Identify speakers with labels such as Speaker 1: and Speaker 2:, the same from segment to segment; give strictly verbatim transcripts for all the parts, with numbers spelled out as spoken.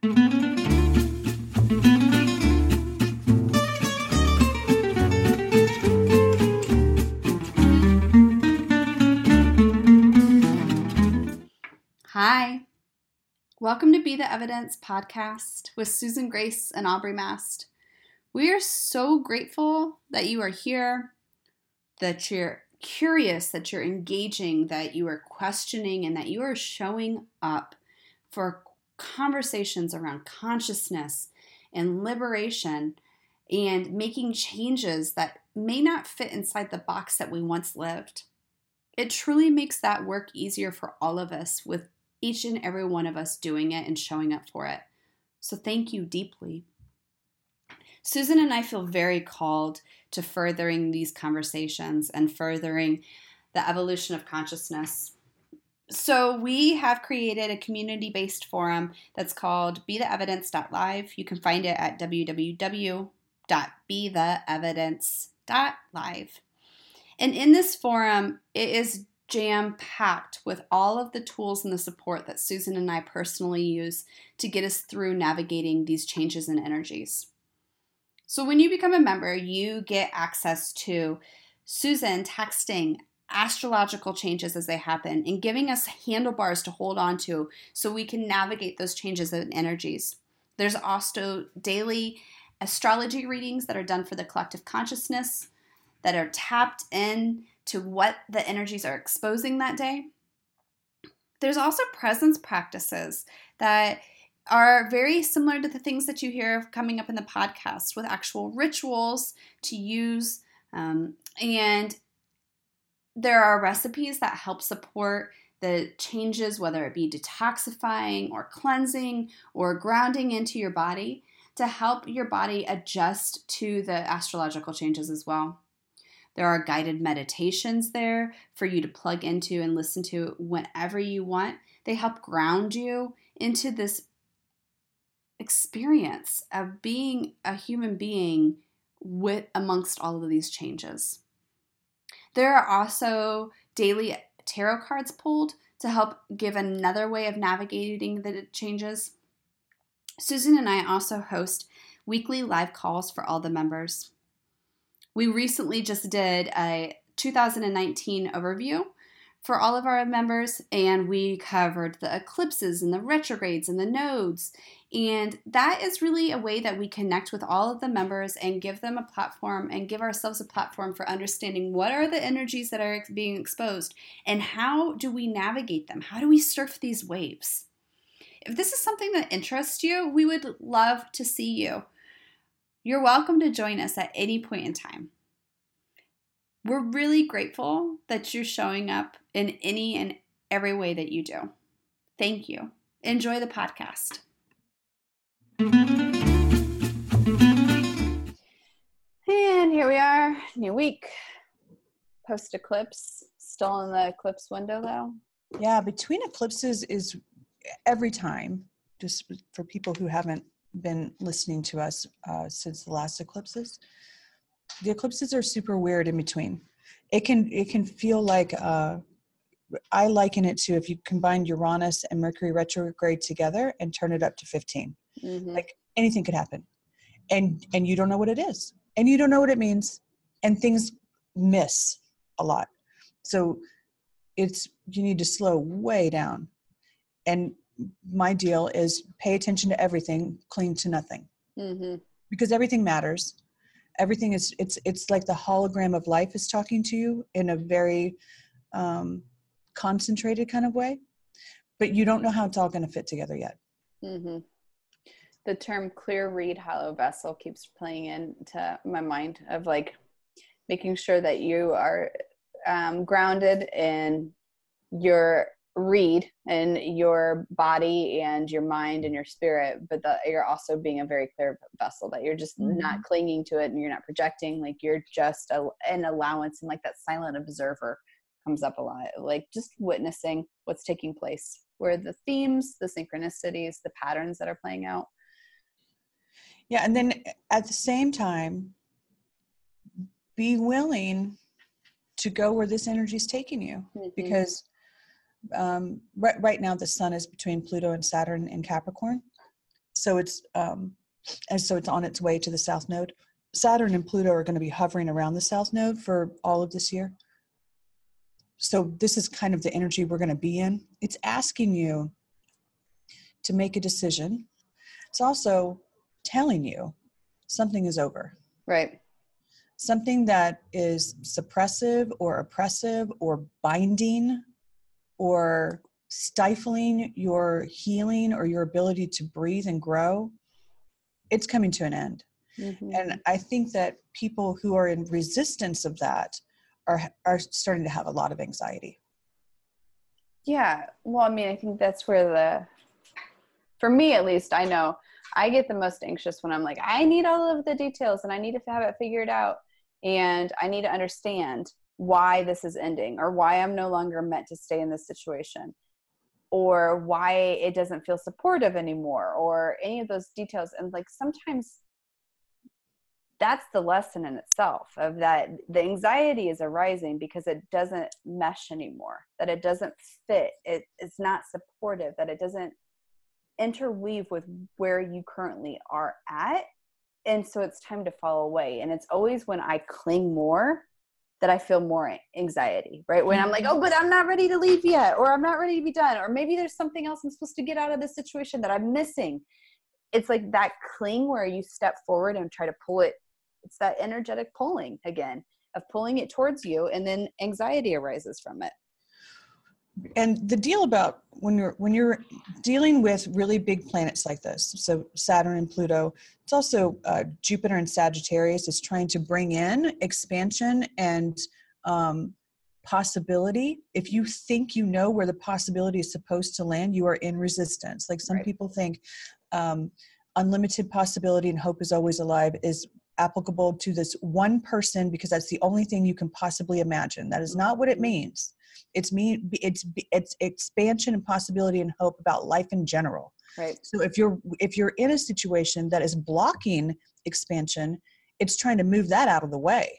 Speaker 1: Hi, welcome to Be the Evidence podcast with Susan Grace and Aubrey Mast. We are so grateful that you are here, that you're curious, that you're engaging, that you are questioning, and that you are showing up for conversations around consciousness and liberation and making changes that may not fit inside the box that we once lived. It truly makes that work easier for all of us, with each and every one of us doing it and showing up for it. So thank you deeply. Susan and I feel very called to furthering these conversations and furthering the evolution of consciousness. So we have created a community-based forum that's called be the evidence dot live. You can find it at w w w dot be the evidence dot live. And in this forum, it is jam-packed with all of the tools and the support that Susan and I personally use to get us through navigating these changes in energies. So when you become a member, you get access to Susan texting astrological changes as they happen and giving us handlebars to hold on to so we can navigate those changes in energies. There's also daily astrology readings that are done for the collective consciousness that are tapped in to what the energies are exposing that day. There's also presence practices that are very similar to the things that you hear coming up in the podcast, with actual rituals to use. Um, and there are recipes that help support the changes, whether it be detoxifying or cleansing or grounding into your body, to help your body adjust to the astrological changes as well. There are guided meditations there for you to plug into and listen to whenever you want. They help ground you into this experience of being a human being with amongst all of these changes. There are also daily tarot cards pulled to help give another way of navigating the changes. Susan and I also host weekly live calls for all the members. We recently just did a two thousand nineteen overview for all of our members, and we covered the eclipses and the retrogrades and the nodes. And that is really a way that we connect with all of the members and give them a platform and give ourselves a platform for understanding what are the energies that are being exposed and how do we navigate them? How do we surf these waves? If this is something that interests you, we would love to see you. You're welcome to join us at any point in time. We're really grateful that you're showing up in any and every way that you do. Thank you. Enjoy the podcast.
Speaker 2: And here we are, new week, post-eclipse, still in the eclipse window though.
Speaker 3: Yeah, between eclipses is every time, just for people who haven't been listening to us uh, since the last eclipses. The eclipses are super weird in between. It can it can feel like, uh, I liken it to if you combine Uranus and Mercury retrograde together and turn it up to fifteen. Mm-hmm. Like anything could happen. And and you don't know what it is. And you don't know what it means. And things miss a lot. So it's you need to slow way down. And my deal is pay attention to everything, cling to nothing. Mm-hmm. Because everything matters. Everything is, it's it's like the hologram of life is talking to you in a very um, concentrated kind of way. But you don't know how it's all going to fit together yet.
Speaker 2: Mm-hmm. The term clear reed hollow vessel keeps playing into my mind of like making sure that you are um, grounded in your read in your body and your mind and your spirit, but that you're also being a very clear vessel, that you're just mm-hmm. not clinging to it and you're not projecting, like you're just a, an allowance, and like that silent observer comes up a lot, like just witnessing what's taking place, where the themes, the synchronicities, the patterns that are playing out.
Speaker 3: Yeah. And then at the same time, be willing to go where this energy is taking you, mm-hmm. because um, right, right now the sun is between Pluto and Saturn in Capricorn. So it's, um, and so it's on its way to the south node. Saturn and Pluto are going to be hovering around the south node for all of this year. So this is kind of the energy we're going to be in. It's asking you to make a decision. It's also telling you something is over.
Speaker 2: Right.
Speaker 3: Something that is suppressive or oppressive or binding or stifling your healing or your ability to breathe and grow, it's coming to an end. Mm-hmm. And I think that people who are in resistance of that are are starting to have a lot of anxiety.
Speaker 2: Yeah. Well, I mean, I think that's where the, for me at least, I know I get the most anxious when I'm like, I need all of the details and I need to have it figured out. And I need to understand why this is ending, or why I'm no longer meant to stay in this situation, or why it doesn't feel supportive anymore, or any of those details. And like, sometimes that's the lesson in itself, of that the anxiety is arising because it doesn't mesh anymore, that it doesn't fit. It, it's not supportive, that it doesn't interweave with where you currently are at. And so it's time to fall away. And it's always when I cling more that I feel more anxiety, right? When I'm like, oh, but I'm not ready to leave yet, or I'm not ready to be done, or maybe there's something else I'm supposed to get out of this situation that I'm missing. It's like that cling where you step forward and try to pull it. It's that energetic pulling again, of pulling it towards you, and then anxiety arises from it.
Speaker 3: And the deal about when you're when you're dealing with really big planets like this, so Saturn and Pluto, it's also uh, Jupiter and Sagittarius is trying to bring in expansion and um, possibility. If you think you know where the possibility is supposed to land, you are in resistance. Like some
Speaker 2: right.
Speaker 3: people think um, unlimited possibility and hope is always alive is applicable to this one person because that's the only thing you can possibly imagine. That is not what it means. It's mean it's it's expansion and possibility and hope about life in general.
Speaker 2: Right.
Speaker 3: So if you're if you're in a situation that is blocking expansion, it's trying to move that out of the way.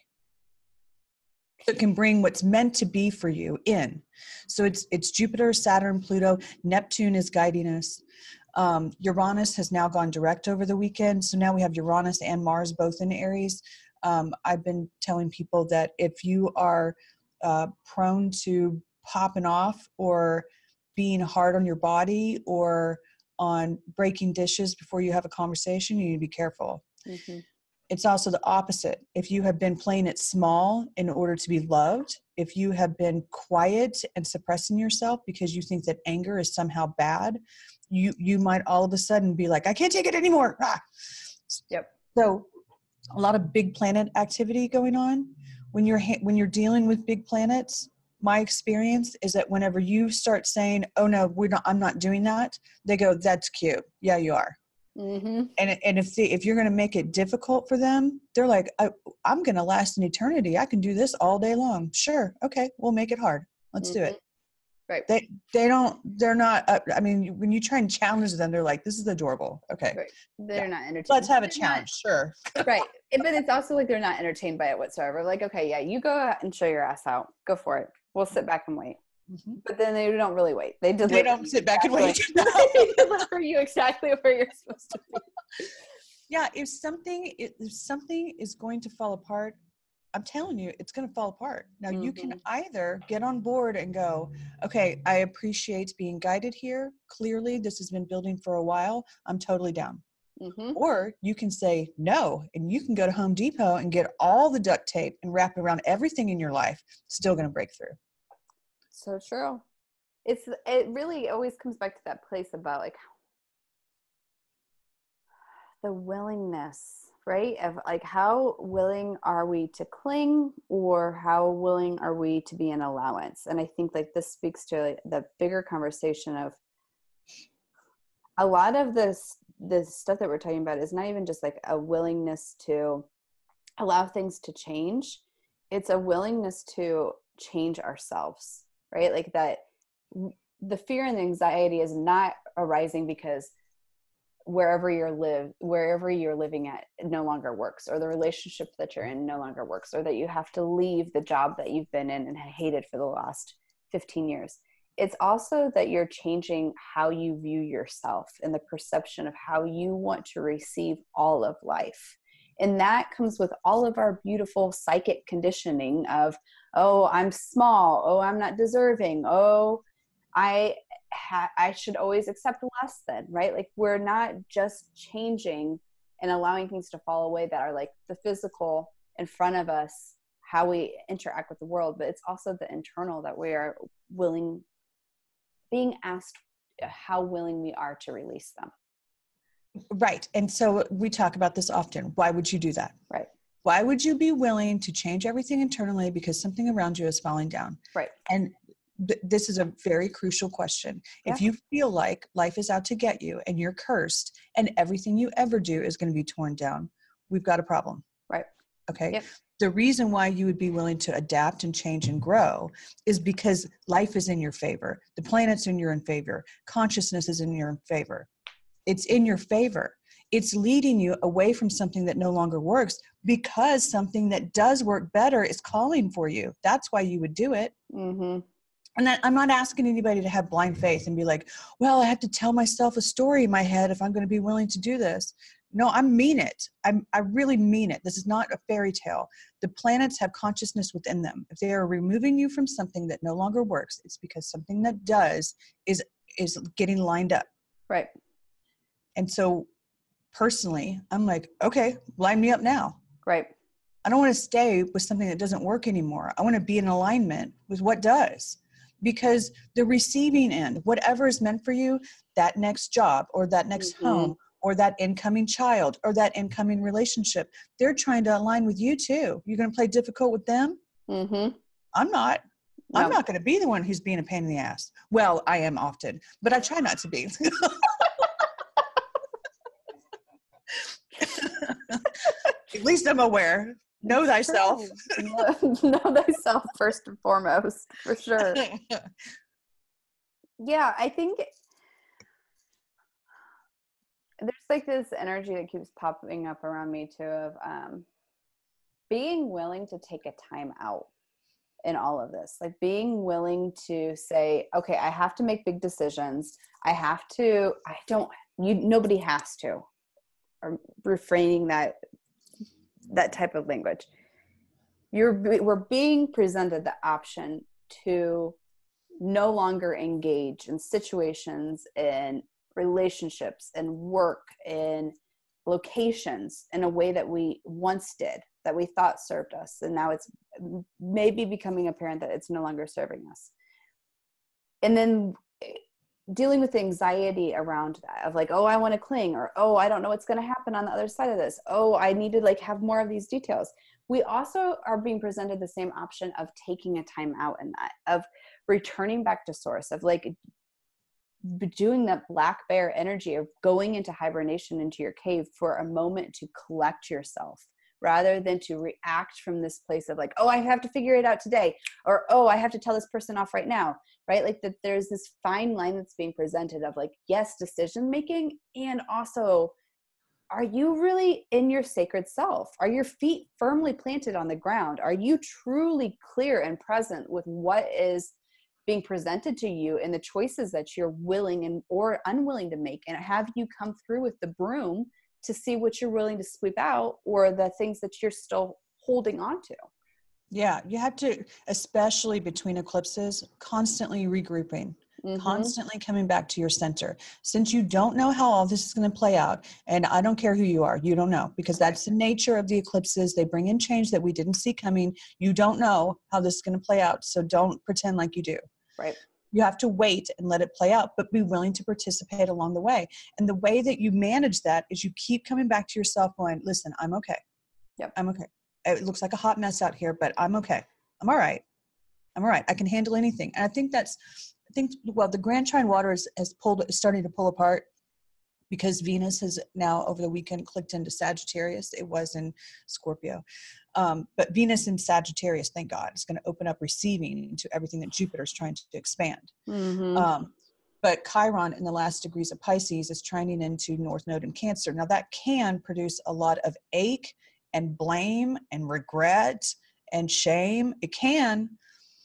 Speaker 3: So it can bring what's meant to be for you in. So it's it's Jupiter, Saturn, Pluto, Neptune is guiding us. Um, Uranus has now gone direct over the weekend. So now we have Uranus and Mars both in Aries. Um, I've been telling people that if you are uh, prone to popping off or being hard on your body or on breaking dishes before you have a conversation, you need to be careful. Mm-hmm. It's also the opposite. If you have been playing it small in order to be loved, if you have been quiet and suppressing yourself because you think that anger is somehow bad, you you might all of a sudden be like, I can't take it anymore. Ah.
Speaker 2: Yep.
Speaker 3: So a lot of big planet activity going on. When you're when you're dealing with big planets, my experience is that whenever you start saying, oh no, we're not, I'm not doing that, they go, that's cute. Yeah, you are. Mm-hmm. And and if they, if you're going to make it difficult for them, they're like, I, I'm going to last an eternity. I can do this all day long. Sure. Okay. We'll make it hard. Let's mm-hmm. do it.
Speaker 2: Right.
Speaker 3: They, they don't, they're not, uh, I mean, when you try and challenge them, they're like, this is adorable. Okay.
Speaker 2: Right. They're yeah. not entertained.
Speaker 3: Let's have a
Speaker 2: they're
Speaker 3: challenge.
Speaker 2: Not,
Speaker 3: sure.
Speaker 2: Right. But it's also like, they're not entertained by it whatsoever. Like, okay, yeah, you go and show your ass out. Go for it. We'll sit back and wait. Mm-hmm. But then they don't really wait. They deliver.
Speaker 3: They don't sit back
Speaker 2: exactly.
Speaker 3: and wait.
Speaker 2: They deliver you exactly where you're supposed to be.
Speaker 3: Yeah. If something, if something is going to fall apart, I'm telling you, it's going to fall apart. Now mm-hmm. you can either get on board and go, okay, I appreciate being guided here. Clearly this has been building for a while. I'm totally down. Mm-hmm. Or you can say no, and you can go to Home Depot and get all the duct tape and wrap it around everything in your life. Still going to break through.
Speaker 2: So true. It's, it really always comes back to that place about like the willingness, right? Of like, how willing are we to cling, or how willing are we to be an allowance? And I think like this speaks to like the bigger conversation of a lot of this, this stuff that we're talking about is not even just like a willingness to allow things to change. It's a willingness to change ourselves, right? Like that the fear and the anxiety is not arising because wherever you're live, wherever you're living at no longer works, or the relationship that you're in no longer works, or that you have to leave the job that you've been in and hated for the last fifteen years. it's also that you're changing how you view yourself and the perception of how you want to receive all of life. And that comes with all of our beautiful psychic conditioning of, oh, I'm small. Oh, I'm not deserving. Oh, I ha- I should always accept less than, right? Like, we're not just changing and allowing things to fall away that are like the physical in front of us, how we interact with the world, but it's also the internal that we are willing, being asked how willing we are to release them.
Speaker 3: Right. And so we talk about this often. Why would you do that?
Speaker 2: Right.
Speaker 3: Why would you be willing to change everything internally because something around you is falling down?
Speaker 2: Right.
Speaker 3: And th- this is a very crucial question.
Speaker 2: Yeah.
Speaker 3: If you feel like life is out to get you and you're cursed and everything you ever do is going to be torn down, we've got a problem.
Speaker 2: Right.
Speaker 3: Okay.
Speaker 2: Yep.
Speaker 3: The reason why you would be willing to adapt and change and grow is because life is in your favor. The planet's in your in favor. Consciousness is in your favor. It's in your favor. It's leading you away from something that no longer works because something that does work better is calling for you. That's why you would do it.
Speaker 2: Mm-hmm.
Speaker 3: And that, I'm not asking anybody to have blind faith and be like, well, I have to tell myself a story in my head if I'm going to be willing to do this. No, I mean it. I'm, I really mean it. This is not a fairy tale. The planets have consciousness within them. If they are removing you from something that no longer works, it's because something that does is is getting lined up.
Speaker 2: Right.
Speaker 3: And so personally, I'm like, okay, line me up now.
Speaker 2: Right.
Speaker 3: I don't want to stay with something that doesn't work anymore. I want to be in alignment with what does. Because the receiving end, whatever is meant for you, that next job or that next
Speaker 2: Mm-hmm.
Speaker 3: home or that incoming child or that incoming relationship, they're trying to align with you too. You're going to play difficult with them?
Speaker 2: Mm-hmm.
Speaker 3: I'm not.
Speaker 2: No.
Speaker 3: I'm not going to be the one who's being a pain in the ass. Well, I am often, but I try not to be. At least I'm aware. Know thyself.
Speaker 2: Know thyself first and foremost, for sure. Yeah, I think there's like this energy that keeps popping up around me too of um, being willing to take a time out in all of this. Like being willing to say, okay, I have to make big decisions. I have to, I don't, you, nobody has to, or refraining that, that type of language. You're, we're being presented the option to no longer engage in situations, in relationships, and work, in locations in a way that we once did, that we thought served us. And now it's maybe becoming apparent that it's no longer serving us. And then dealing with the anxiety around that of like, oh, I want to cling, or, oh, I don't know what's going to happen on the other side of this. Oh, I need to like have more of these details. We also are being presented the same option of taking a time out in that, of returning back to source, of like doing that black bear energy of going into hibernation, into your cave for a moment to collect yourself, rather than to react from this place of like, oh, I have to figure it out today, or, oh, I have to tell this person off right now, right? Like that there's this fine line that's being presented of like, yes, decision making, and also, are you really in your sacred self? Are your feet firmly planted on the ground? Are you truly clear and present with what is being presented to you and the choices that you're willing and or unwilling to make? And have you come through with the broom to see what you're willing to sweep out, or the things that you're still holding on to?
Speaker 3: Yeah, you have to, especially between eclipses, constantly regrouping, mm-hmm. constantly coming back to your center. Since you don't know how all this is going to play out, and I don't care who you are, you don't know, because that's the nature of the eclipses. They bring in change that we didn't see coming. You don't know how this is going to play out, so don't pretend like you do.
Speaker 2: Right.
Speaker 3: You have to wait and let it play out, but be willing to participate along the way. And the way that you manage that is you keep coming back to yourself going, listen, I'm okay.
Speaker 2: Yep.
Speaker 3: I'm okay. It looks like a hot mess out here, but I'm okay. I'm all right. I'm all right. I can handle anything. And I think that's, I think, well, the Grand Trine Water is, has pulled, is starting to pull apart because Venus has now over the weekend clicked into Sagittarius. It was in Scorpio. Um, but Venus in Sagittarius, thank God, is going to open up receiving to everything that Jupiter is trying to expand.
Speaker 2: Mm-hmm.
Speaker 3: Um, but Chiron in the last degrees of Pisces is trining into North Node in Cancer. Now that can produce a lot of ache and blame and regret and shame. It can,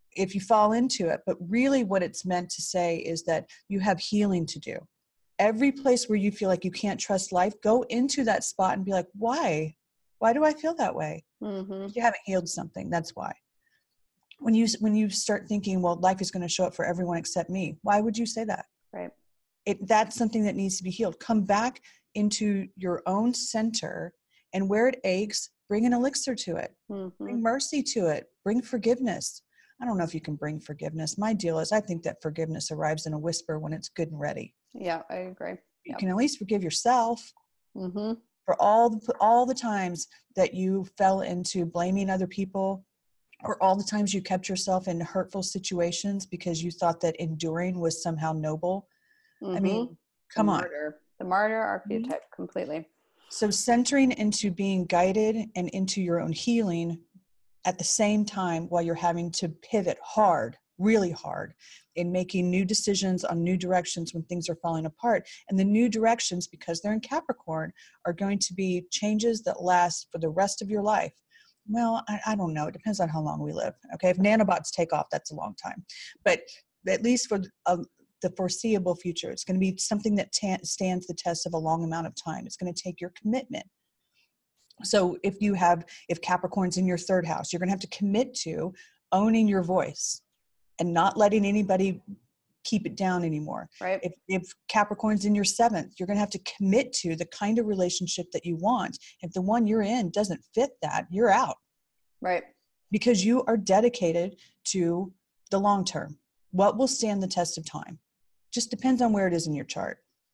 Speaker 3: if you fall into it. But really what it's meant to say is that you have healing to do. Every place where you feel like you can't trust life, go into that spot and be like, why? Why do I feel that way?
Speaker 2: Mm-hmm.
Speaker 3: You haven't healed something. That's why. When you when you start thinking, well, life is going to show up for everyone except me, why would you say that?
Speaker 2: Right.
Speaker 3: It that's something that needs to be healed. Come back into your own center, and where it aches, bring an elixir to it.
Speaker 2: Mm-hmm.
Speaker 3: Bring mercy to it. Bring forgiveness. I don't know if you can bring forgiveness. My deal is I think that forgiveness arrives in a whisper when it's good and ready.
Speaker 2: Yeah, I agree.
Speaker 3: You
Speaker 2: Yep.
Speaker 3: can at least forgive yourself
Speaker 2: Mm-hmm.
Speaker 3: for all the, all the times that you fell into blaming other people, or all the times you kept yourself in hurtful situations because you thought that enduring was somehow noble.
Speaker 2: Mm-hmm.
Speaker 3: I mean, come
Speaker 2: the
Speaker 3: on.
Speaker 2: Martyr. The martyr archetype, mm-hmm. completely.
Speaker 3: So centering into being guided and into your own healing at the same time while you're having to pivot hard, really hard, in making new decisions on new directions when things are falling apart. And the new directions, because they're in Capricorn, are going to be changes that last for the rest of your life. Well, I, I don't know. It depends on how long we live. Okay, if nanobots take off, that's a long time. But at least for uh, the foreseeable future, it's going to be something that ta- stands the test of a long amount of time. It's going to take your commitment. So if you have, if Capricorn's in your third house, you're going to have to commit to owning your voice and not letting anybody keep it down anymore.
Speaker 2: Right.
Speaker 3: If, if Capricorn's in your seventh, you're going to have to commit to the kind of relationship that you want. If the one you're in doesn't fit that, you're out.
Speaker 2: Right.
Speaker 3: Because you are dedicated to the long term. What will stand the test of time? Just depends on where it is in your chart.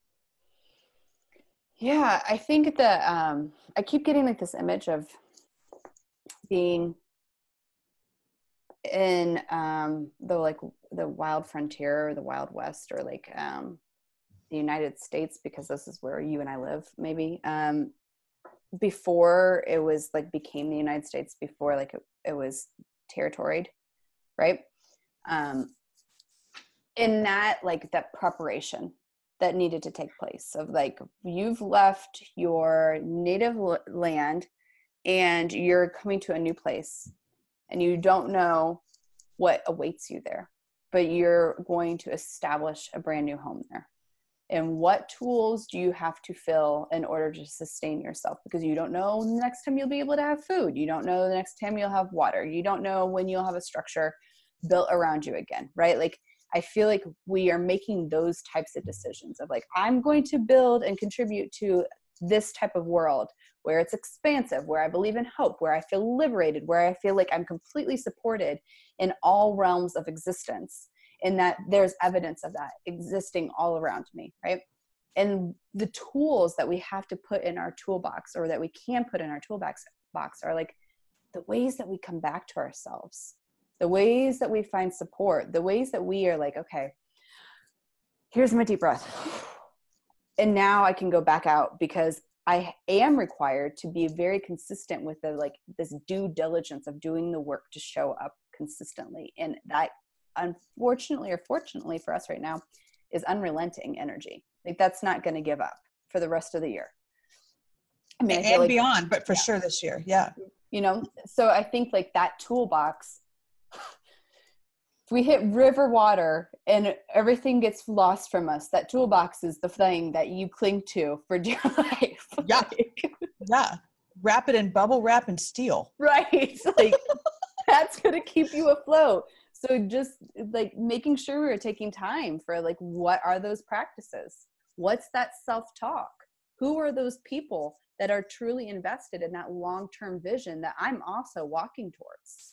Speaker 2: Yeah, I think that um, I keep getting like this image of being in um, the like the wild frontier or the Wild West, or like um, the United States, because this is where you and I live, maybe. Um, before it was like became the United States, before like it, it was territoried, right? Um, in that, like that preparation that needed to take place of like, you've left your native l- land and you're coming to a new place and you don't know what awaits you there, but you're going to establish a brand new home there. And what tools do you have to fill in order to sustain yourself? Because you don't know the next time you'll be able to have food. You don't know the next time you'll have water. You don't know when you'll have a structure built around you again, right? Like, I feel like we are making those types of decisions of like, I'm going to build and contribute to this type of world where it's expansive, where I believe in hope, where I feel liberated, where I feel like I'm completely supported in all realms of existence, and that there's evidence of that existing all around me, right? And the tools that we have to put in our toolbox, or that we can put in our toolbox box, are like the ways that we come back to ourselves, the ways that we find support, the ways that we are like, okay, here's my deep breath. And now I can go back out, because I am required to be very consistent with the, like this due diligence of doing the work to show up consistently. And that, unfortunately or fortunately for us right now, is unrelenting energy. Like, that's not going to give up for the rest of the year. I mean, I
Speaker 3: and
Speaker 2: feel like,
Speaker 3: beyond, but for
Speaker 2: yeah.
Speaker 3: sure this year. Yeah.
Speaker 2: You know, so I think like that toolbox, if we hit river water and everything gets lost from us, that toolbox is the thing that you cling to for dear life.
Speaker 3: Yeah.
Speaker 2: Like,
Speaker 3: Yeah. Wrap it in bubble wrap and steel.
Speaker 2: right. Like, that's going to keep you afloat. So just like making sure we're taking time for like, what are those practices? What's that self-talk? Who are those people that are truly invested in that long-term vision that I'm also walking towards?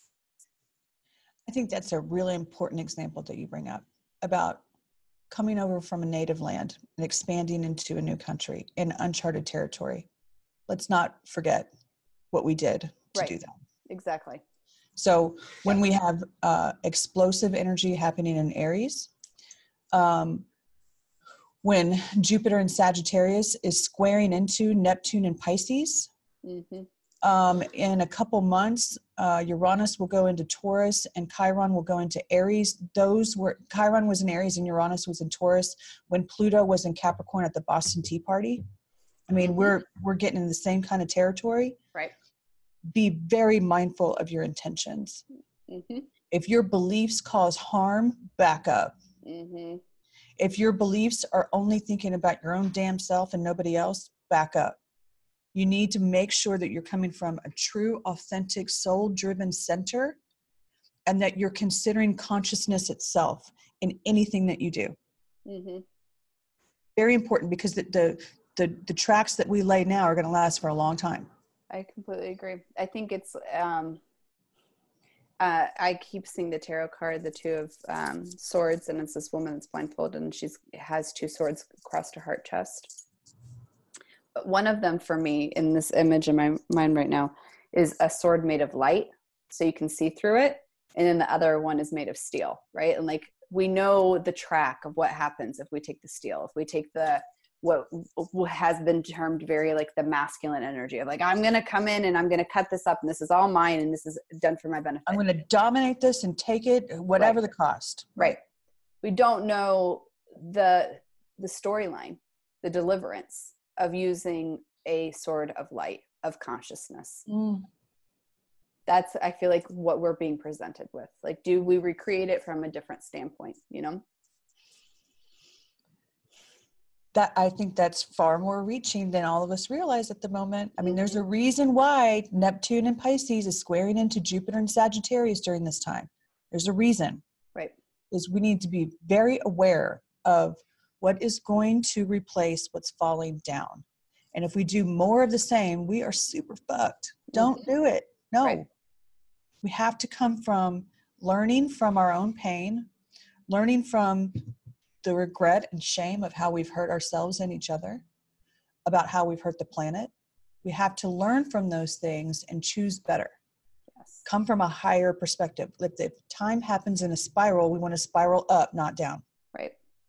Speaker 3: I think that's a really important example that you bring up about coming over from a native land and expanding into a new country in uncharted territory. Let's not forget what we did to
Speaker 2: Right.
Speaker 3: do that.
Speaker 2: Exactly.
Speaker 3: So when we have uh, explosive energy happening in Aries, um, when Jupiter in Sagittarius is squaring into Neptune and Pisces,
Speaker 2: Mm-hmm.
Speaker 3: um, in a couple months, uh, Uranus will go into Taurus and Chiron will go into Aries. Those were, Chiron was in Aries and Uranus was in Taurus when Pluto was in Capricorn at the Boston Tea Party. I mean,
Speaker 2: Mm-hmm.
Speaker 3: we're we're getting in the same kind of territory.
Speaker 2: Right.
Speaker 3: Be very mindful of your intentions.
Speaker 2: Mm-hmm.
Speaker 3: If your beliefs cause harm, back up.
Speaker 2: Mm-hmm.
Speaker 3: If your beliefs are only thinking about your own damn self and nobody else, back up. You need to make sure that you're coming from a true, authentic, soul-driven center, and that you're considering consciousness itself in anything that you do.
Speaker 2: Mm-hmm.
Speaker 3: Very important, because the, the, the, the tracks that we lay now are going to last for a long time.
Speaker 2: I completely agree. I think it's, um, uh, I keep seeing the tarot card, the two of um, swords, and it's this woman that's blindfolded, and she's has two swords across her heart chest. But one of them for me in this image in my mind right now is a sword made of light, so you can see through it. And then the other one is made of steel, right? And like, we know the track of what happens if we take the steel, if we take the, what, what has been termed very like the masculine energy of like, I'm going to come in and I'm going to cut this up and this is all mine and this is done for my benefit.
Speaker 3: I'm going to dominate this and take it, whatever
Speaker 2: Right.
Speaker 3: the cost.
Speaker 2: Right. We don't know the, the storyline, the deliverance of using a sword of light, of consciousness.
Speaker 3: Mm.
Speaker 2: That's, I feel like, what we're being presented with. Like, do we recreate it from a different standpoint, you know?
Speaker 3: That, I think that's far more reaching than all of us realize at the moment. I mean,
Speaker 2: Mm-hmm.
Speaker 3: there's a reason why Neptune and Pisces is squaring into Jupiter and Sagittarius during this time. There's a reason.
Speaker 2: Right.
Speaker 3: Is we need to be very aware of what is going to replace what's falling down. And if we do more of the same, we are super fucked. Don't
Speaker 2: Mm-hmm.
Speaker 3: do it. No.
Speaker 2: Right.
Speaker 3: We have to come from learning from our own pain, learning from the regret and shame of how we've hurt ourselves and each other, about how we've hurt the planet. We have to learn from those things and choose better.
Speaker 2: Yes.
Speaker 3: Come from a higher perspective. If the time happens in a spiral, we want to spiral up, not down.
Speaker 2: Right.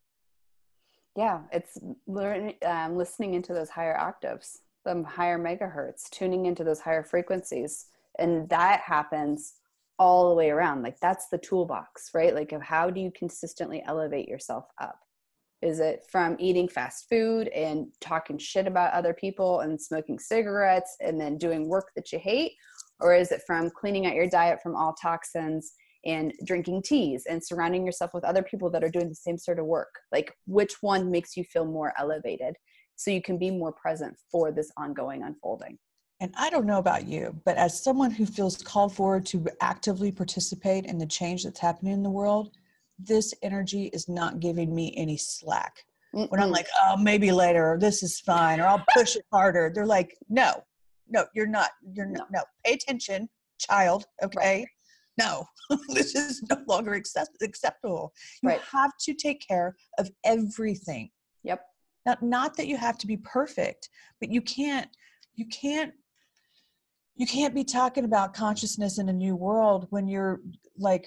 Speaker 2: Yeah. It's learning, um, listening into those higher octaves, the higher megahertz, tuning into those higher frequencies. And that happens all the way around. Like, that's the toolbox, right? Like, of how do you consistently elevate yourself up? Is it from eating fast food and talking shit about other people and smoking cigarettes and then doing work that you hate? Or is it from cleaning out your diet from all toxins and drinking teas and surrounding yourself with other people that are doing the same sort of work? Like, which one makes you feel more elevated so you can be more present for this ongoing unfolding?
Speaker 3: And I don't know about you, but as someone who feels called forward to actively participate in the change that's happening in the world, this energy is not giving me any slack. Mm-mm. When I'm like, oh, maybe later, or this is fine, or I'll push it harder. They're like, no, no, you're not. You're no. not. No, pay attention, child. Okay. Right. No, this is no longer accept- acceptable. You right. have to take care of everything.
Speaker 2: Yep.
Speaker 3: Now, not that you have to be perfect, but you can't, you can't, you can't be talking about consciousness in a new world when you're like,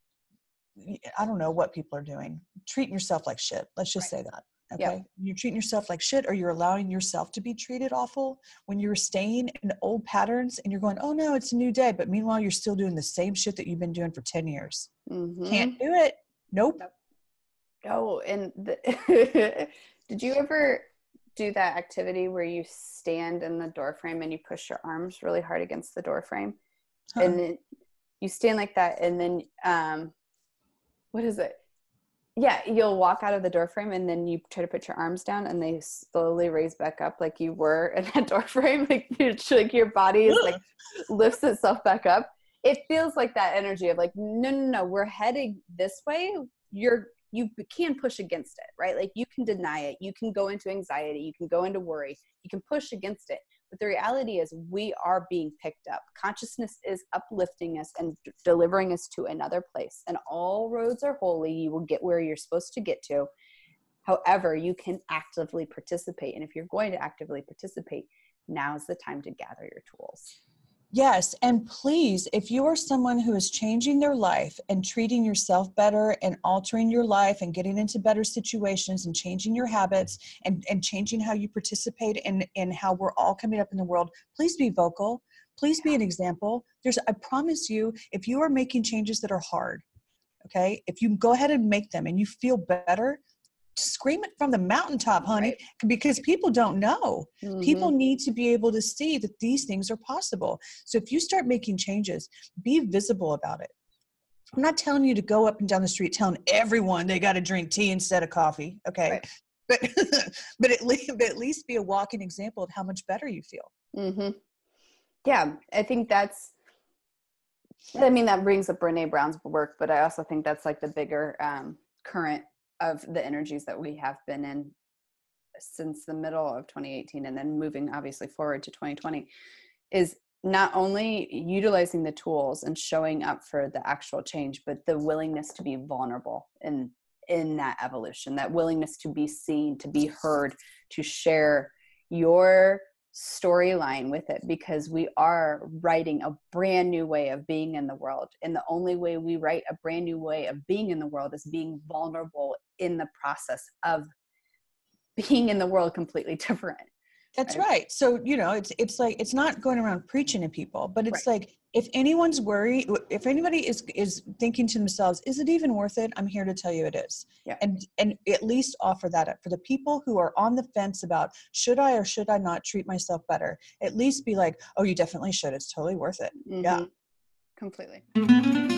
Speaker 3: I don't know what people are doing, treating yourself like shit. Let's just right. say that. Okay. Yep. You're treating yourself like shit, or you're allowing yourself to be treated awful when you're staying in old patterns and you're going, oh no, it's a new day. But meanwhile, you're still doing the same shit that you've been doing for ten years. Mm-hmm. Can't do it. Nope.
Speaker 2: Oh, and the did you ever do that activity where you stand in the door frame and you push your arms really hard against the door frame? Huh. And then you stand like that, and then um what is it? Yeah, you'll walk out of the door frame and then you try to put your arms down and they slowly raise back up like you were in that door frame. Like, like your body is like lifts itself back up. It feels like that energy of like, no, no, no, we're heading this way. You're, you can push against it, right? Like, you can deny it. You can go into anxiety. You can go into worry. You can push against it. But the reality is we are being picked up. Consciousness is uplifting us and d- delivering us to another place. And all roads are holy. You will get where you're supposed to get to. However, you can actively participate. And if you're going to actively participate, now's the time to gather your tools.
Speaker 3: Yes. And please, if you are someone who is changing their life and treating yourself better and altering your life and getting into better situations and changing your habits and, and changing how you participate in, in how we're all coming up in the world, please be vocal. Please be an example. There's, I promise you, if you are making changes that are hard, okay, if you go ahead and make them and you feel better, scream it from the mountaintop, honey, right. Because people don't know. Mm-hmm. People need to be able to see that these things are possible. So if you start making changes, be visible about it. I'm not telling you to go up and down the street telling everyone they got to drink tea instead of coffee. Okay.
Speaker 2: Right.
Speaker 3: But, but at least, but at least be a walking example of how much better you feel.
Speaker 2: Mm-hmm. Yeah. I think that's, I mean, that brings up Brene Brown's work, but I also think that's like the bigger um, current of the energies that we have been in since the middle of twenty eighteen, and then moving obviously forward to twenty twenty, is not only utilizing the tools and showing up for the actual change, but the willingness to be vulnerable in in that evolution, that willingness to be seen, to be heard, to share your storyline with it, because we are writing a brand new way of being in the world. And the only way we write a brand new way of being in the world is being vulnerable in the process of being in the world completely different.
Speaker 3: That's
Speaker 2: right.
Speaker 3: right. So, you know, it's, it's like, it's not going around preaching to people, but it's
Speaker 2: Right.
Speaker 3: like, if anyone's worried, if anybody is, is thinking to themselves, is it even worth it? I'm here to tell you it is.
Speaker 2: Yeah.
Speaker 3: And, and at least offer that up for the people who are on the fence about, should I, or should I not treat myself better? At least be like, oh, you definitely should. It's totally worth it.
Speaker 2: Mm-hmm.
Speaker 3: Yeah.
Speaker 2: Completely.